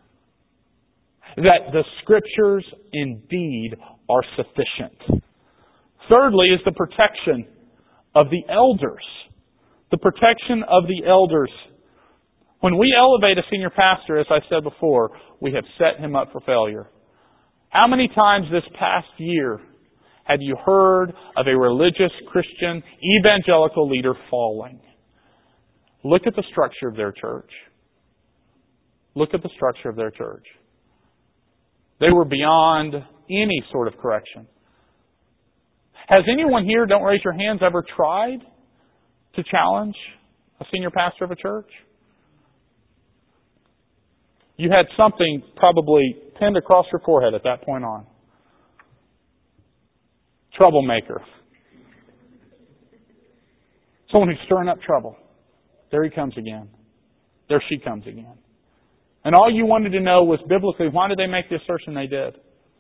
That the Scriptures indeed are sufficient. Thirdly is the protection of the elders. The protection of the elders. When we elevate a senior pastor, as I said before, we have set him up for failure. How many times this past year have you heard of a religious Christian evangelical leader falling? Look at the structure of their church. Look at the structure of their church. They were beyond any sort of correction. Has anyone here, don't raise your hands, ever tried to challenge a senior pastor of a church? You had something probably pinned across your forehead at that point on. Troublemaker. Someone who's stirring up trouble. There he comes again. There she comes again. And all you wanted to know was biblically, why did they make the assertion they did?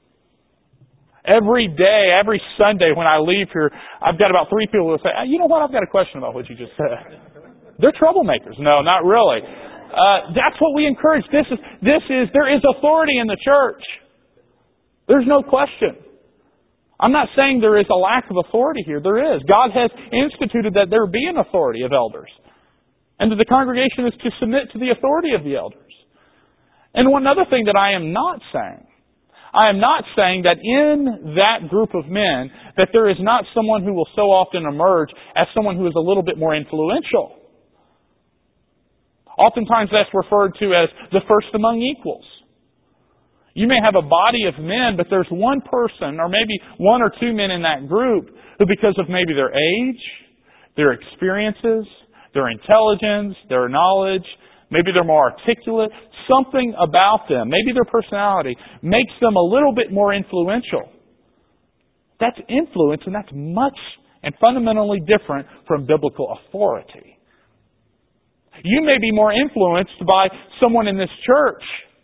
Every day, every Sunday when I leave here, I've got about three people who say, you know what, I've got a question about what you just said. They're troublemakers. No, not really. Uh, that's what we encourage. This is, this is, there is authority in the church. There's no question. I'm not saying there is a lack of authority here. There is. God has instituted that there be an authority of elders. And that the congregation is to submit to the authority of the elders. And one other thing that I am not saying, I am not saying that in that group of men that there is not someone who will so often emerge as someone who is a little bit more influential. Oftentimes that's referred to as the first among equals. You may have a body of men, but there's one person or maybe one or two men in that group who, because of maybe their age, their experiences, their intelligence, their knowledge, maybe they're more articulate, something about them, maybe their personality, makes them a little bit more influential. That's influence, and that's much and fundamentally different from biblical authority. You may be more influenced by someone in this church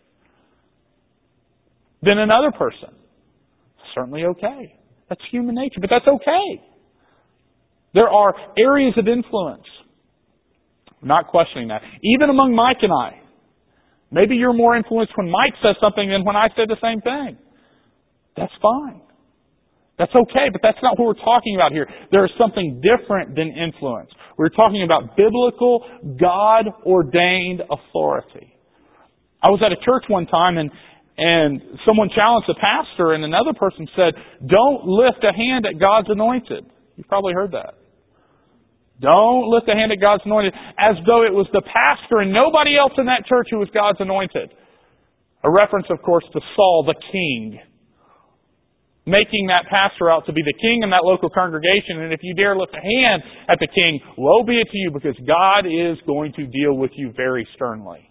than another person. Certainly okay. That's human nature, but that's okay. There are areas of influence. I'm not questioning that. Even among Mike and I. Maybe you're more influenced when Mike says something than when I say the same thing. That's fine. That's okay, but that's not what we're talking about here. There is something different than influence. We're talking about biblical, God-ordained authority. I was at a church one time and and someone challenged the pastor and another person said, don't lift a hand at God's anointed. You've probably heard that. Don't lift a hand at God's anointed, as though it was the pastor and nobody else in that church who was God's anointed. A reference, of course, to Saul the king. making that pastor out to be the king in that local congregation. And if you dare lift a hand at the king, woe be it to you, because God is going to deal with you very sternly.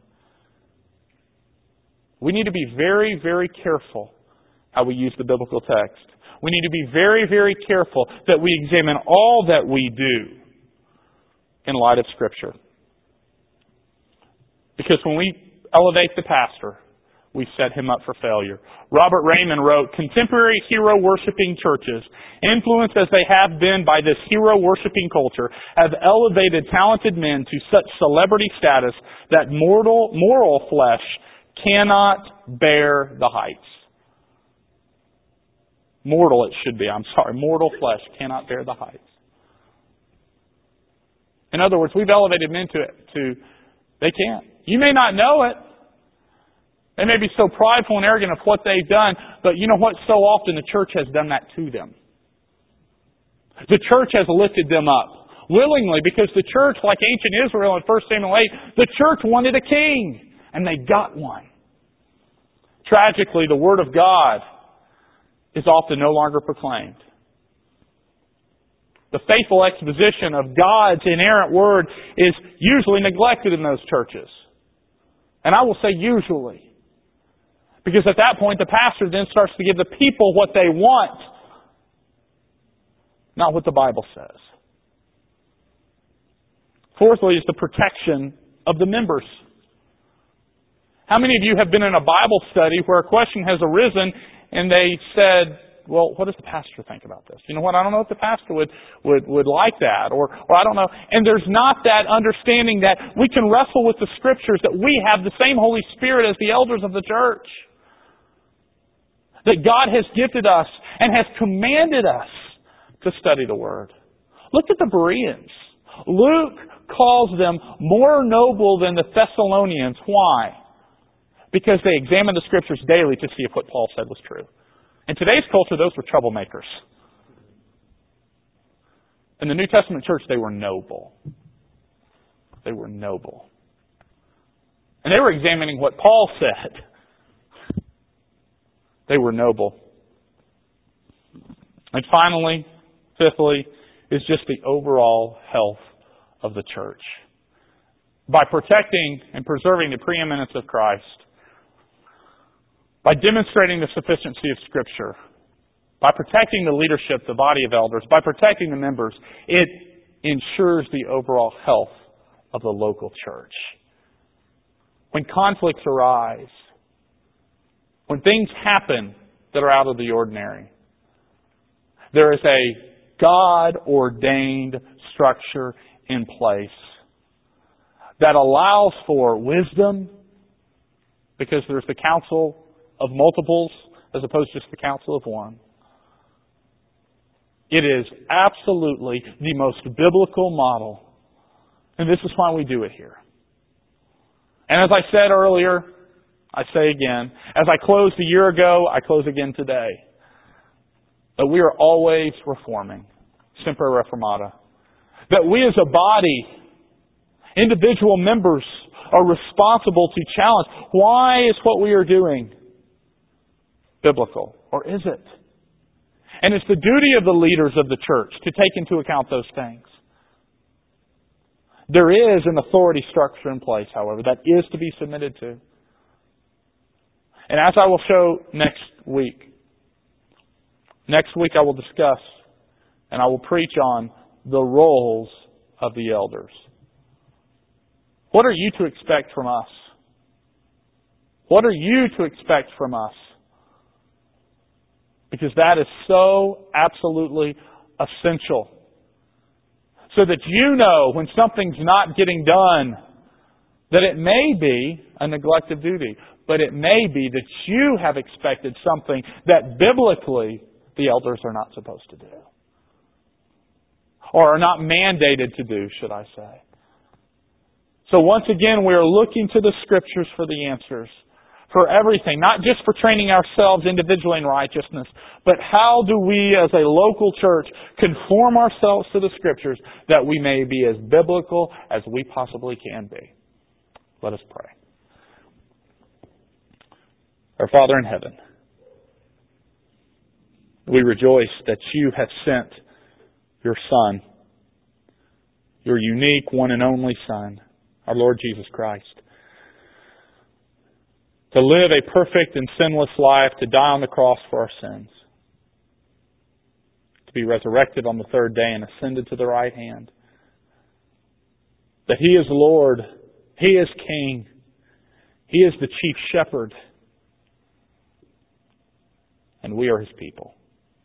We need to be very, very careful how we use the biblical text. We need to be very, very careful that we examine all that we do in light of Scripture. Because when we elevate the pastor, we set him up for failure. Robert Raymond wrote, "Contemporary hero-worshipping churches, influenced as they have been by this hero-worshipping culture, have elevated talented men to such celebrity status that mortal, moral flesh cannot bear the heights." Mortal it should be, I'm sorry. Mortal flesh cannot bear the heights. In other words, we've elevated men to, to they can't. You may not know it. They may be so prideful and arrogant of what they've done, but you know what? So often the church has done that to them. The church has lifted them up willingly, because the church, like ancient Israel in First Samuel eight, the church wanted a king, and they got one. Tragically, the Word of God is often no longer proclaimed. The faithful exposition of God's inerrant Word is usually neglected in those churches. And I will say usually. Because at that point, the pastor then starts to give the people what they want, not what the Bible says. Fourthly is the protection of the members. How many of you have been in a Bible study where a question has arisen and they said, well, what does the pastor think about this? You know what? I don't know if the pastor would, would, would like that. Or, or I don't know. And there's not that understanding that we can wrestle with the Scriptures, that we have the same Holy Spirit as the elders of the church. That God has gifted us and has commanded us to study the Word. Look at the Bereans. Luke calls them more noble than the Thessalonians. Why? Because they examined the Scriptures daily to see if what Paul said was true. In today's culture, those were troublemakers. In the New Testament church, they were noble. They were noble. And they were examining what Paul said. They were noble. And finally, fifthly, is just the overall health of the church. By protecting and preserving the preeminence of Christ, by demonstrating the sufficiency of Scripture, by protecting the leadership, the body of elders, by protecting the members, it ensures the overall health of the local church. When conflicts arise, when things happen that are out of the ordinary, there is a God-ordained structure in place that allows for wisdom, because there's the counsel of multiples as opposed to just the counsel of one. It is absolutely the most biblical model. And this is why we do it here. And as I said earlier, I say again, as I closed a year ago, I close again today, that we are always reforming. Semper Reformata. That we as a body, individual members, are responsible to challenge. Why is what we are doing biblical? Or is it? And it's the duty of the leaders of the church to take into account those things. There is an authority structure in place, however, that is to be submitted to. And as I will show next week, next week I will discuss and I will preach on the roles of the elders. What are you to expect from us? What are you to expect from us? Because that is so absolutely essential. So that you know when something's not getting done, that it may be a neglect of duty, but it may be that you have expected something that biblically the elders are not supposed to do. Or are not mandated to do, should I say. So once again, we are looking to the Scriptures for the answers. For everything, not just for training ourselves individually in righteousness, but how do we as a local church conform ourselves to the Scriptures that we may be as biblical as we possibly can be. Let us pray. Our Father in heaven, We rejoice that you have sent your Son, your unique one and only Son, our Lord Jesus Christ, to live a perfect and sinless life, to die on the cross for our sins, to be resurrected on the third day and ascended to the right hand. That He is Lord, He is King, He is the chief shepherd, and we are His people.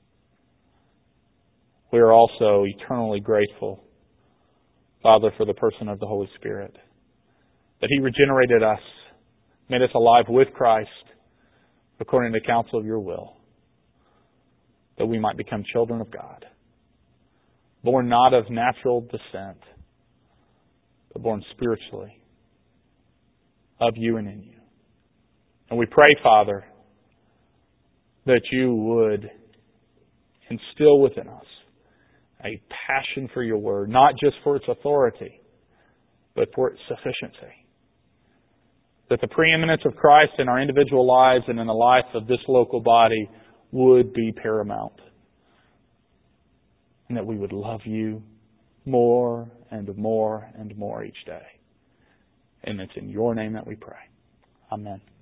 We are also eternally grateful, Father, for the person of the Holy Spirit, that He regenerated us, made us alive with Christ, according to the counsel of your will, that we might become children of God, born not of natural descent, but born spiritually of you and in you. And we pray, Father, that you would instill within us a passion for your word, not just for its authority, but for its sufficiency. That the preeminence of Christ in our individual lives and in the life of this local body would be paramount. And that we would love you more and more and more each day. And it's in your name that we pray. Amen.